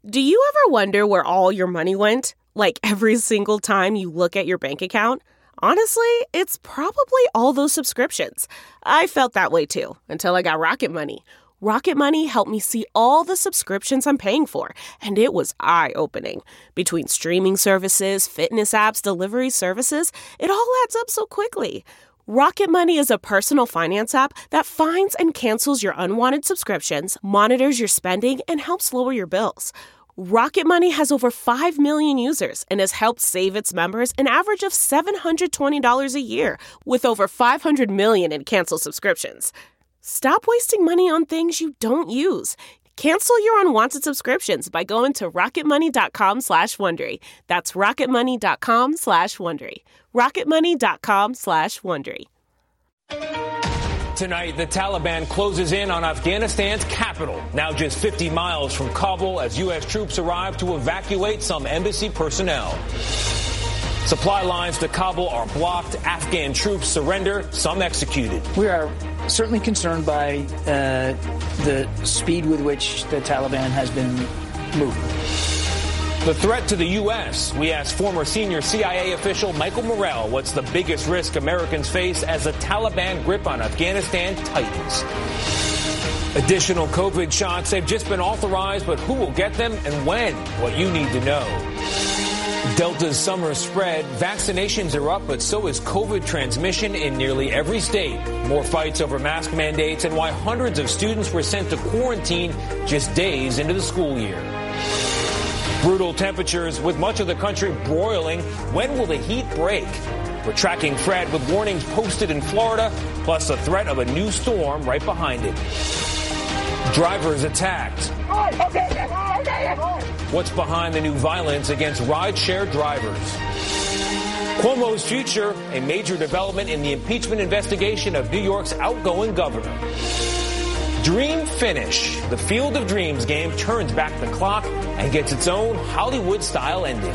Do you ever wonder where all your money went? Like every single time you look at your bank account? Honestly, it's probably all those subscriptions. I felt that way too, until I got Rocket Money. Rocket Money helped me see all the subscriptions I'm paying for, and it was eye-opening. Between streaming services, fitness apps, delivery services, it all adds up so quickly. Rocket Money is a personal finance app that finds and cancels your unwanted subscriptions, monitors your spending, and helps lower your bills. Rocket Money has over 5 million users and has helped save its members an average of $720 a year, with over 500 million in canceled subscriptions. Stop wasting money on things you don't use. Cancel your unwanted subscriptions by going to rocketmoney.com/Wondery. That's rocketmoney.com/Wondery. rocketmoney.com/Wondery. Tonight, the Taliban closes in on Afghanistan's capital, now just 50 miles from Kabul, as U.S. troops arrive to evacuate some embassy personnel. Supply lines to Kabul are blocked. Afghan troops surrender, some executed. We are certainly concerned by the speed with which the Taliban has been moving. The threat to the U.S. We asked former senior CIA official Michael Morrell what's the biggest risk Americans face as the Taliban grip on Afghanistan tightens. Additional COVID shots have just been authorized, but who will get them and when? What you need to know. Delta's summer spread. Vaccinations are up, but so is COVID transmission in nearly every state. More fights over mask mandates and why hundreds of students were sent to quarantine just days into the school year. Brutal temperatures with much of the country broiling. When will the heat break? We're tracking Fred with warnings posted in Florida, plus the threat of a new storm right behind it. Drivers attacked. What's behind the new violence against rideshare drivers? Cuomo's future, a major development in the impeachment investigation of New York's outgoing governor. Dream Finish. The Field of Dreams game turns back the clock and gets its own Hollywood-style ending.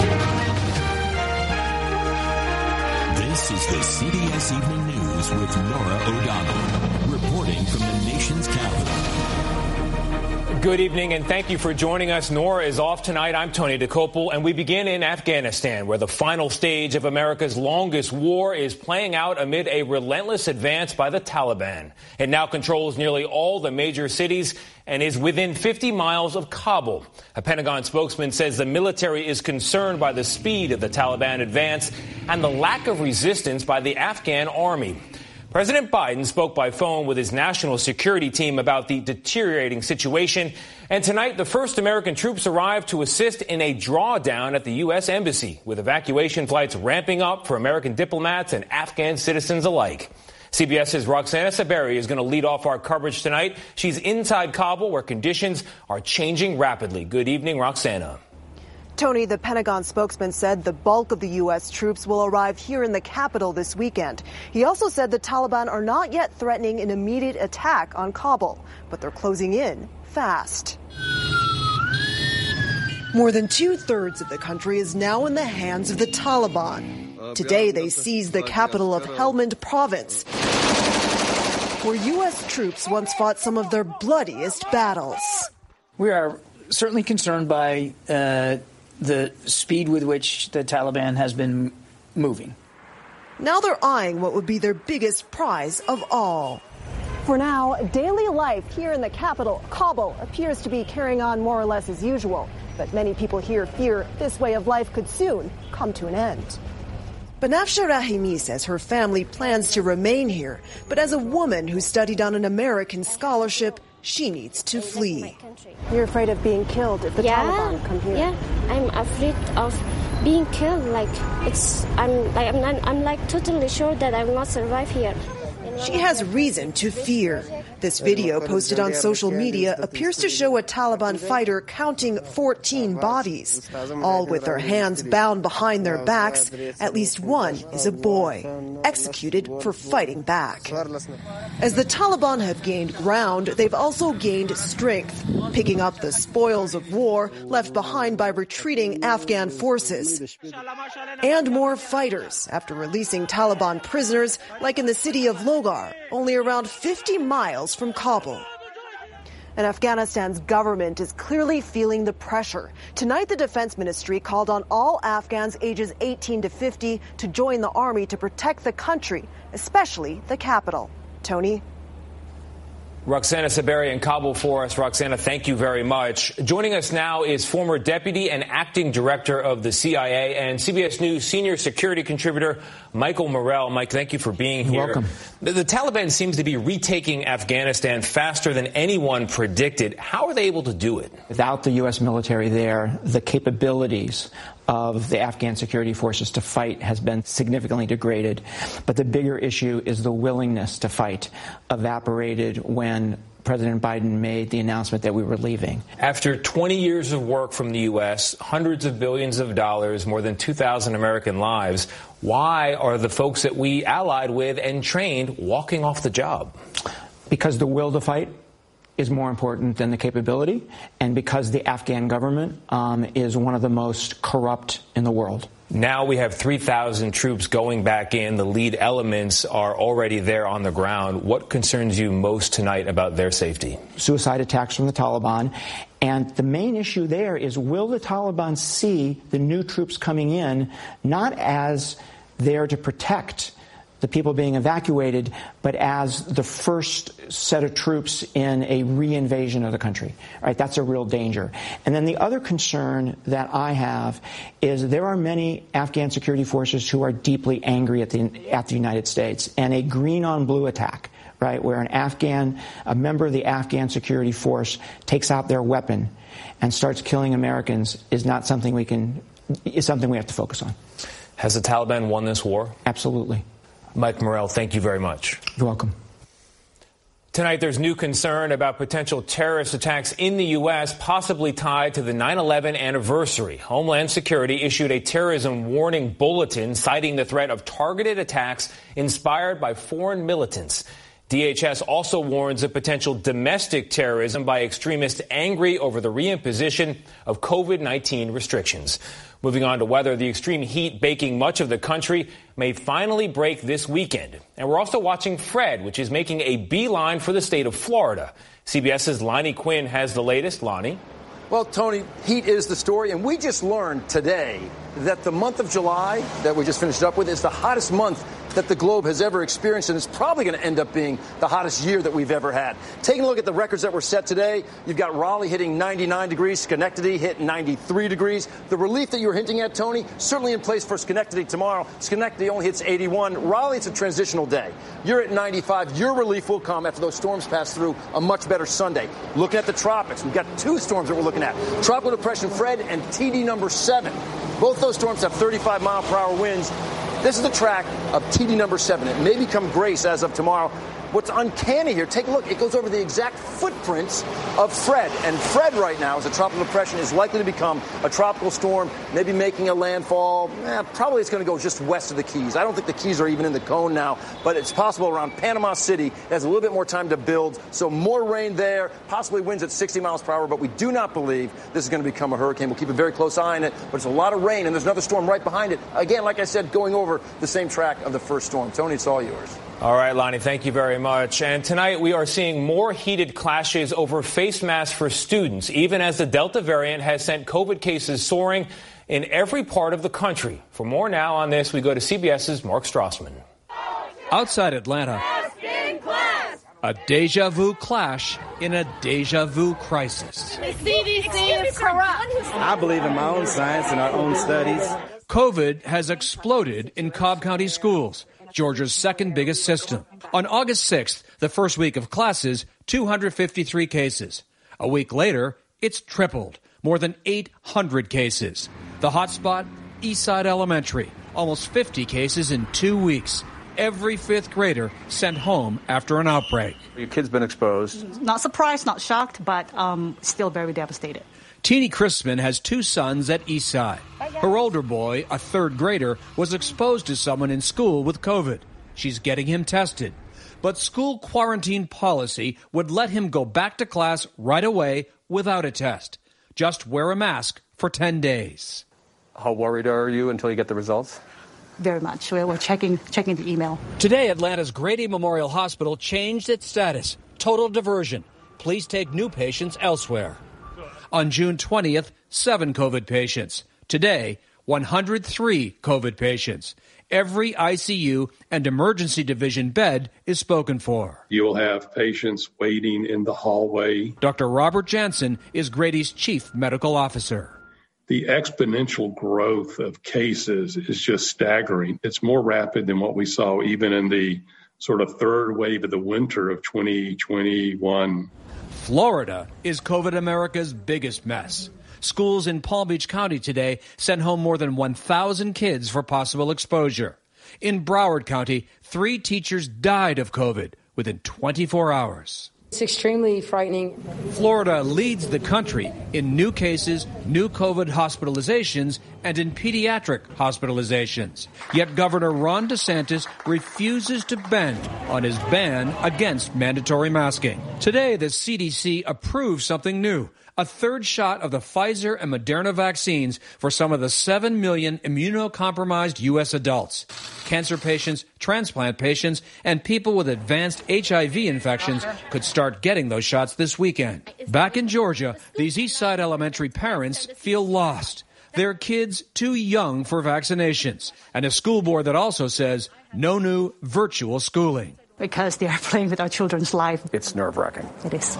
This is the CBS Evening News with Norah O'Donnell, reporting from the nation's capital. Good evening, and thank you for joining us. Nora is off tonight. I'm Tony DeCopel, and we begin in Afghanistan, where the final stage of America's longest war is playing out amid a relentless advance by the Taliban. It now controls nearly all the major cities and is within 50 miles of Kabul. A Pentagon spokesman says the military is concerned by the speed of the Taliban advance and the lack of resistance by the Afghan army. President Biden spoke by phone with his national security team about the deteriorating situation. And tonight, the first American troops arrived to assist in a drawdown at the U.S. Embassy, with evacuation flights ramping up for American diplomats and Afghan citizens alike. CBS's Roxana Saberi is going to lead off our coverage tonight. She's inside Kabul, where conditions are changing rapidly. Good evening, Roxana. Tony, the Pentagon spokesman said the bulk of the U.S. troops will arrive here in the capital this weekend. He also said the Taliban are not yet threatening an immediate attack on Kabul, but they're closing in fast. More than two-thirds of the country is now in the hands of the Taliban. Today, they seized the capital of Helmand province, where U.S. troops once fought some of their bloodiest battles. We are certainly concerned by the speed with which the Taliban has been moving. Now they're eyeing what would be their biggest prize of all. For now, daily life here in the capital, Kabul, appears to be carrying on more or less as usual. But many people here fear this way of life could soon come to an end. Banafsha Rahimi says her family plans to remain here, but as a woman who studied on an American scholarship, she needs to flee. You're afraid of being killed if the Taliban come here? Yeah, I'm afraid of being killed. I'm totally sure that I will not survive here. She has reason to fear. This video posted on social media appears to show a Taliban fighter counting 14 bodies, all with their hands bound behind their backs. At least one is a boy, executed for fighting back. As the Taliban have gained ground, they've also gained strength, picking up the spoils of war left behind by retreating Afghan forces. And more fighters after releasing Taliban prisoners, like in the city of Logar, only around 50 miles from Kabul. And Afghanistan's government is clearly feeling the pressure. Tonight, the Defense Ministry called on all Afghans ages 18 to 50 to join the army to protect the country, especially the capital. Tony? Roxana Saberi in Kabul for us. Roxana, thank you very much. Joining us now is former deputy and acting director of the CIA and CBS News senior security contributor Michael Morell. Mike, thank you for being here. You're welcome. The Taliban seems to be retaking Afghanistan faster than anyone predicted. How are they able to do it? Without the U.S. military there, the capabilities of the Afghan security forces to fight has been significantly degraded. But the bigger issue is the willingness to fight evaporated when President Biden made the announcement that we were leaving. After 20 years of work from the U.S., hundreds of billions of dollars, more than 2,000 American lives, why are the folks that we allied with and trained walking off the job? Because the will to fight is more important than the capability, and because the Afghan government is one of the most corrupt in the world. Now we have 3,000 troops going back in. The lead elements are already there on the ground. What concerns you most tonight about their safety? Suicide attacks from the Taliban. And the main issue there is, will the Taliban see the new troops coming in not as there to protect the people being evacuated, but as the first set of troops in a re-invasion of the country? Right? That's a real danger. And then the other concern that I have is there are many Afghan security forces who are deeply angry at the United States. And a green-on-blue attack, right, where a member of the Afghan security force takes out their weapon and starts killing Americans is not something is something we have to focus on. Has the Taliban won this war? Absolutely. Mike Morell, thank you very much. You're welcome. Tonight, there's new concern about potential terrorist attacks in the U.S., possibly tied to the 9/11 anniversary. Homeland Security issued a terrorism warning bulletin citing the threat of targeted attacks inspired by foreign militants. DHS also warns of potential domestic terrorism by extremists angry over the reimposition of COVID-19 restrictions. Moving on to weather, the extreme heat baking much of the country may finally break this weekend. And we're also watching Fred, which is making a beeline for the state of Florida. CBS's Lonnie Quinn has the latest. Lonnie? Well, Tony, heat is the story, and we just learned today that the month of July that we just finished up with is the hottest month that the globe has ever experienced, and it's probably going to end up being the hottest year that we've ever had. Taking a look at the records that were set today, you've got Raleigh hitting 99 degrees, Schenectady hit 93 degrees. The relief that you were hinting at, Tony, certainly in place for Schenectady tomorrow. Schenectady only hits 81. Raleigh, it's a transitional day. You're at 95. Your relief will come after those storms pass through a much better Sunday. Looking at the tropics, we've got two storms that we're looking at. Tropical Depression Fred and TD number 7. Both those storms have 35-mile-per-hour winds. This is the track of TD number 7. It may become Grace as of tomorrow. What's uncanny here, take a look. It goes over the exact footprints of Fred. And Fred right now, as a tropical depression, is likely to become a tropical storm, maybe making a landfall. Probably it's going to go just west of the Keys. I don't think the Keys are even in the cone now, but it's possible around Panama City. It has a little bit more time to build. So more rain there, possibly winds at 60 miles per hour, but we do not believe this is going to become a hurricane. We'll keep a very close eye on it, but it's a lot of rain, and there's another storm right behind it. Again, like I said, going over the same track of the first storm. Tony, it's all yours. All right, Lonnie, thank you very much. And tonight we are seeing more heated clashes over face masks for students, even as the Delta variant has sent COVID cases soaring in every part of the country. For more now on this, we go to CBS's Mark Strassman. Outside Atlanta, a deja vu clash in a deja vu crisis. The CDC is corrupt. I believe in my own science and our own studies. COVID has exploded in Cobb County schools, Georgia's second biggest system. On August 6th, the first week of classes, 253 cases. A week later, it's tripled, more than 800 cases. The hotspot, Eastside Elementary, almost 50 cases in 2 weeks. Every fifth grader sent home after an outbreak. Your kid's been exposed. Not surprised, not shocked, but still very devastated. Teenie Crispin has two sons at Eastside. Her older boy, a third grader, was exposed to someone in school with COVID. She's getting him tested. But school quarantine policy would let him go back to class right away without a test. Just wear a mask for 10 days. How worried are you until you get the results? Very much. We're checking the email. Today, Atlanta's Grady Memorial Hospital changed its status. Total diversion. please take new patients elsewhere. On June 20th, 7 COVID patients. Today, 103 COVID patients. Every ICU and emergency division bed is spoken for. You will have patients waiting in the hallway. Dr. Robert Jansen is Grady's chief medical officer. The exponential growth of cases is just staggering. It's more rapid than what we saw even in the sort of third wave of the winter of 2021. Florida is COVID America's biggest mess. Schools in Palm Beach County today sent home more than 1,000 kids for possible exposure. In Broward County, 3 teachers died of COVID within 24 hours. It's extremely frightening. Florida leads the country in new cases, new COVID hospitalizations, and in pediatric hospitalizations. Yet Governor Ron DeSantis refuses to bend on his ban against mandatory masking. Today, the CDC approved something new. A third shot of the Pfizer and Moderna vaccines for some of the 7 million immunocompromised U.S. adults. Cancer patients, transplant patients, and people with advanced HIV infections could start getting those shots this weekend. Back in Georgia, these Eastside Elementary parents feel lost. Their kids too young for vaccinations. And a school board that also says no new virtual schooling. Because they are playing with our children's life. It's nerve-wracking. It is.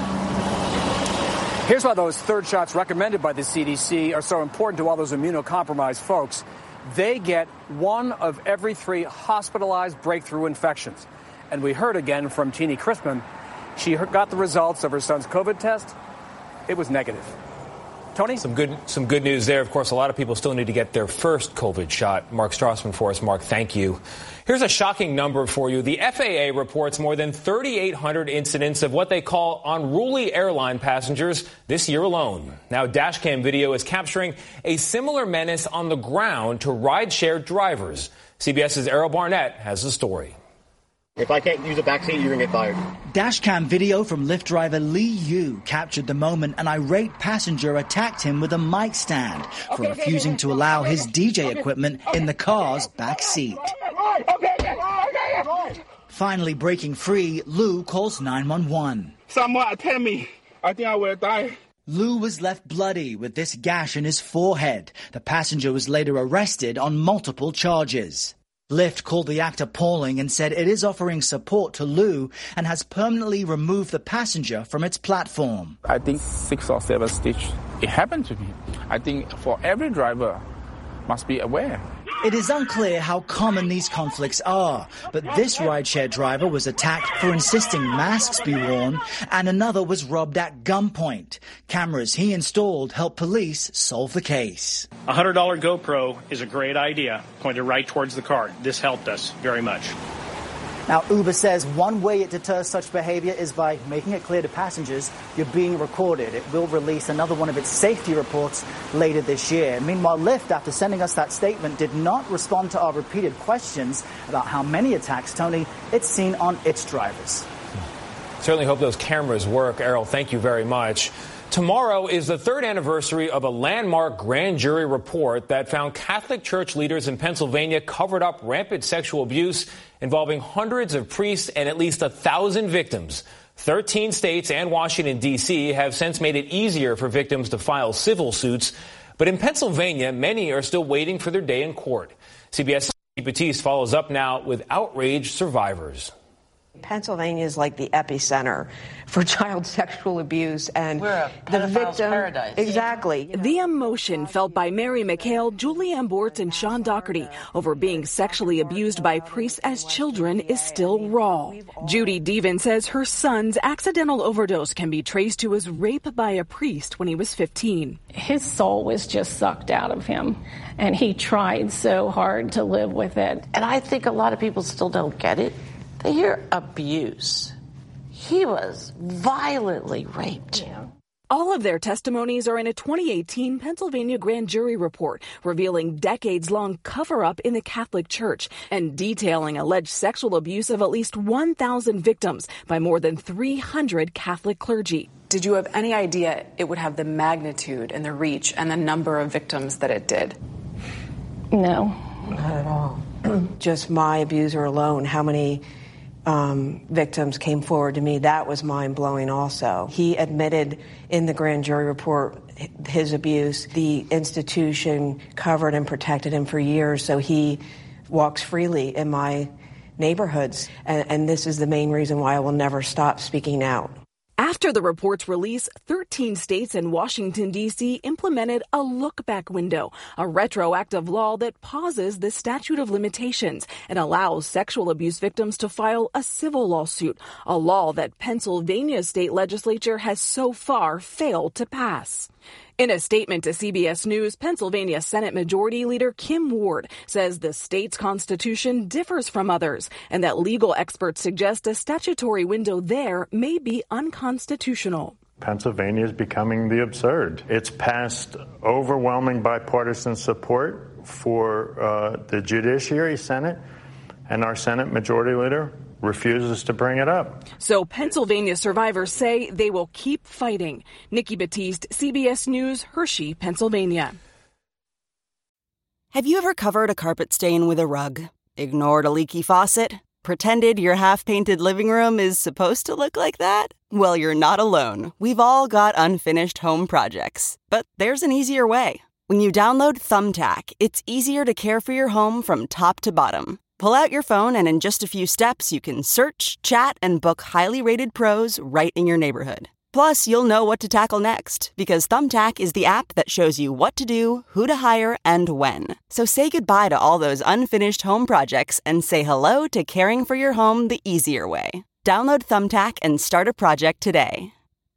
Here's why those third shots recommended by the CDC are so important to all those immunocompromised folks. They get 1 of every 3 hospitalized breakthrough infections. And we heard again from Teenie Crispin. She got the results of her son's COVID test. It was negative. Tony? Some good news there. Of course, a lot of people still need to get their first COVID shot. Mark Strassman for us. Mark, thank you. Here's a shocking number for you. The FAA reports more than 3,800 incidents of what they call unruly airline passengers this year alone. Now, dashcam video is capturing a similar menace on the ground to rideshare drivers. CBS's Errol Barnett has the story. If I can't use a backseat, you're going to get fired. Dashcam video from Lyft driver Lee Yu captured the moment an irate passenger attacked him with a mic stand for refusing to allow his DJ equipment in the car's back seat. Finally breaking free, Lu calls 911. Someone attacked me. I think I will die. Lu was left bloody with this gash in his forehead. The passenger was later arrested on multiple charges. Lyft called the act appalling and said it is offering support to Lu and has permanently removed the passenger from its platform. I think 6 or 7 stitches. It happened to me. I think for every driver must be aware. It is unclear how common these conflicts are, but this rideshare driver was attacked for insisting masks be worn, and another was robbed at gunpoint. Cameras he installed helped police solve the case. A $100 GoPro is a great idea, pointed right towards the car. This helped us very much. Now, Uber says one way it deters such behavior is by making it clear to passengers you're being recorded. It will release another one of its safety reports later this year. Meanwhile, Lyft, after sending us that statement, did not respond to our repeated questions about how many attacks, Tony, it's seen on its drivers. Certainly hope those cameras work. Errol, thank you very much. Tomorrow is the 3rd anniversary of a landmark grand jury report that found Catholic Church leaders in Pennsylvania covered up rampant sexual abuse involving hundreds of priests and at least 1,000 victims. 13 states and Washington, D.C. have since made it easier for victims to file civil suits. But in Pennsylvania, many are still waiting for their day in court. CBS Batiste follows up now with outraged survivors. Pennsylvania is like the epicenter for child sexual abuse, and we're a the victim paradise. Exactly. The emotion felt by Mary McHale, Julianne Bort, and Sean Doherty over being sexually abused by priests as children is still raw. Judy Deven says her son's accidental overdose can be traced to his rape by a priest when he was 15. His soul was just sucked out of him, and he tried so hard to live with it. And I think a lot of people still don't get it. They hear abuse. He was violently raped. Yeah. All of their testimonies are in a 2018 Pennsylvania grand jury report revealing decades-long cover-up in the Catholic Church and detailing alleged sexual abuse of at least 1,000 victims by more than 300 Catholic clergy. Did you have any idea it would have the magnitude and the reach and the number of victims that it did? No. Not at all. Just my abuser alone, how many victims came forward to me, that was mind-blowing also. He admitted in the grand jury report his abuse. The institution covered and protected him for years, so he walks freely in my neighborhoods. And this is the main reason why I will never stop speaking out. After the report's release, 13 states and Washington, D.C. implemented a look-back window, a retroactive law that pauses the statute of limitations and allows sexual abuse victims to file a civil lawsuit, a law that Pennsylvania's state legislature has so far failed to pass. In a statement to CBS News, Pennsylvania Senate Majority Leader Kim Ward says the state's constitution differs from others and that legal experts suggest a statutory window there may be unconstitutional. Pennsylvania is becoming the absurd. It's passed overwhelming bipartisan support for the Judiciary Senate, and our Senate Majority Leader refuses to bring it up. So Pennsylvania survivors say they will keep fighting. Nikki Battiste, CBS News, Hershey, Pennsylvania. Have you ever covered a carpet stain with a rug? Ignored a leaky faucet? Pretended your half-painted living room is supposed to look like that? Well, you're not alone. We've all got unfinished home projects. But there's an easier way. When you download Thumbtack, it's easier to care for your home from top to bottom. Pull out your phone and in just a few steps, you can search, chat, and book highly rated pros right in your neighborhood. Plus, you'll know what to tackle next because Thumbtack is the app that shows you what to do, who to hire, and when. So say goodbye to all those unfinished home projects and say hello to caring for your home the easier way. Download Thumbtack and start a project today.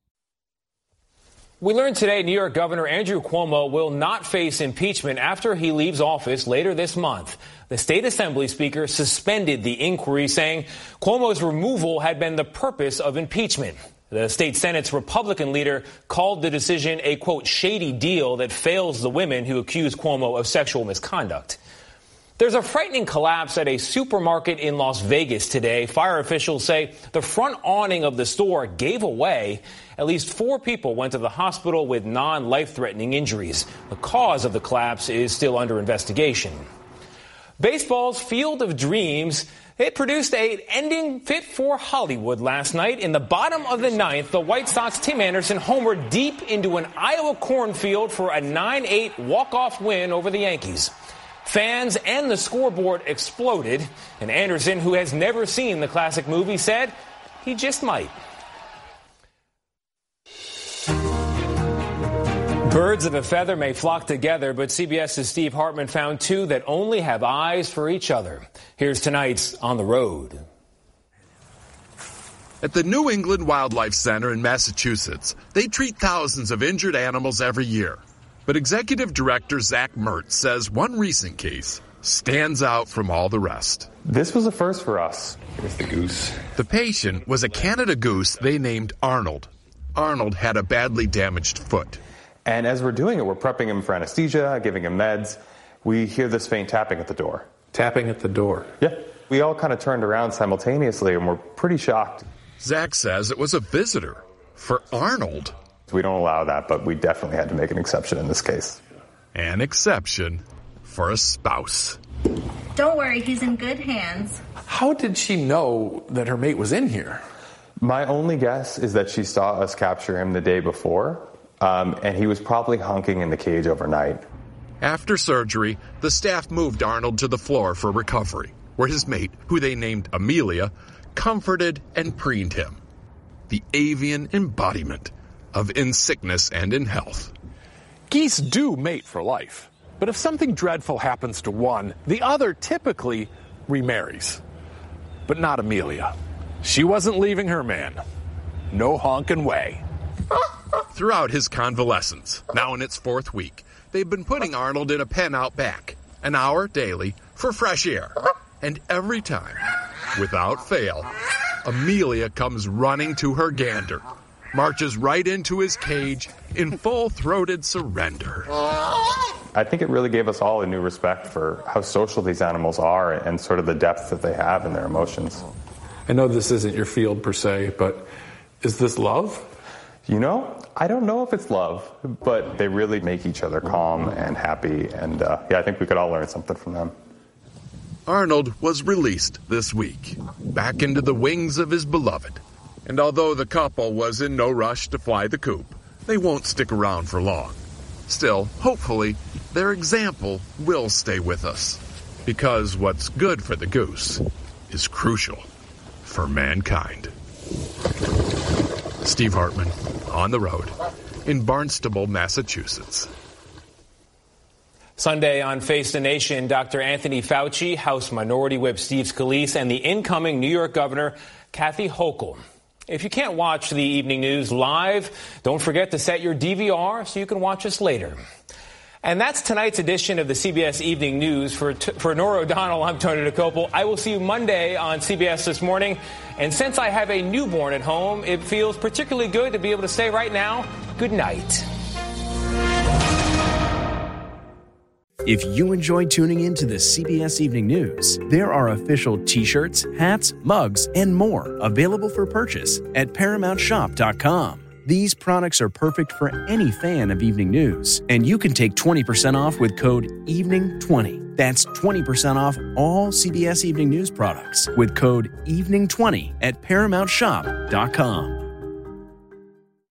We learned today New York Governor Andrew Cuomo will not face impeachment after he leaves office later this month. The state assembly speaker suspended the inquiry, saying Cuomo's removal had been the purpose of impeachment. The state Senate's Republican leader called the decision a, quote, shady deal that fails the women who accuse Cuomo of sexual misconduct. There's a frightening collapse at a supermarket in Las Vegas today. Fire officials say the front awning of the store gave away. At least 4 people went to the hospital with non-life-threatening injuries. The cause of the collapse is still under investigation. Baseball's Field of Dreams, it produced an ending fit for Hollywood last night. In the bottom of the 9th, the White Sox Tim Anderson homered deep into an Iowa cornfield for a 9-8 walk-off win over the Yankees. Fans and the scoreboard exploded, and Anderson, who has never seen the classic movie, said he just might. Birds of a feather may flock together, but CBS's Steve Hartman found 2 that only have eyes for each other. Here's tonight's On the Road. At the New England Wildlife Center in Massachusetts, they treat thousands of injured animals every year. But Executive Director Zach Mertz says one recent case stands out from all the rest. This was a first for us. Here's the goose. The patient was a Canada goose they named Arnold. Arnold had a badly damaged foot. And as we're doing it, we're prepping him for anesthesia, giving him meds. We hear this faint tapping at the door. Tapping at the door? Yeah. We all kind of turned around simultaneously, and we're pretty shocked. Zach says it was a visitor for Arnold. We don't allow that, but we definitely had to make an exception in this case. An exception for a spouse. Don't worry, he's in good hands. How did she know that her mate was in here? My only guess is that she saw us capture him the day before, and he was probably hunking in the cage overnight. After surgery, the staff moved Arnold to the floor for recovery, where his mate, who they named Amelia, comforted and preened him. The avian embodiment of in sickness and in health. Geese do mate for life, but if something dreadful happens to one, the other typically remarries. But not Amelia. She wasn't leaving her man. No honkin' way. Throughout his convalescence, now in its 4th week, they've been putting Arnold in a pen out back, an hour daily for fresh air. And every time, without fail, Amelia comes running to her gander, marches right into his cage in full-throated surrender. I think it really gave us all a new respect for how social these animals are and sort of the depth that they have in their emotions. I know this isn't your field per se, but is this love? You know, I don't know if it's love, but they really make each other calm and happy, and I think we could all learn something from them. Arnold was released this week, back into the wings of his beloved. And although the couple was in no rush to fly the coop, they won't stick around for long. Still, hopefully, their example will stay with us. Because what's good for the goose is crucial for mankind. Steve Hartman, on the road, in Barnstable, Massachusetts. Sunday on Face the Nation, Dr. Anthony Fauci, House Minority Whip Steve Scalise, and the incoming New York Governor, Kathy Hochul. If you can't watch the evening news live, don't forget to set your DVR so you can watch us later. And that's tonight's edition of the CBS Evening News. For Norah O'Donnell, I'm Tony DeCopel. I will see you Monday on CBS This Morning. And since I have a newborn at home, it feels particularly good to be able to say right now, good night. If you enjoy tuning in to the CBS Evening News, there are official T-shirts, hats, mugs, and more available for purchase at ParamountShop.com. These products are perfect for any fan of evening news, and you can take 20% off with code EVENING20. That's 20% off all CBS Evening News products with code EVENING20 at ParamountShop.com.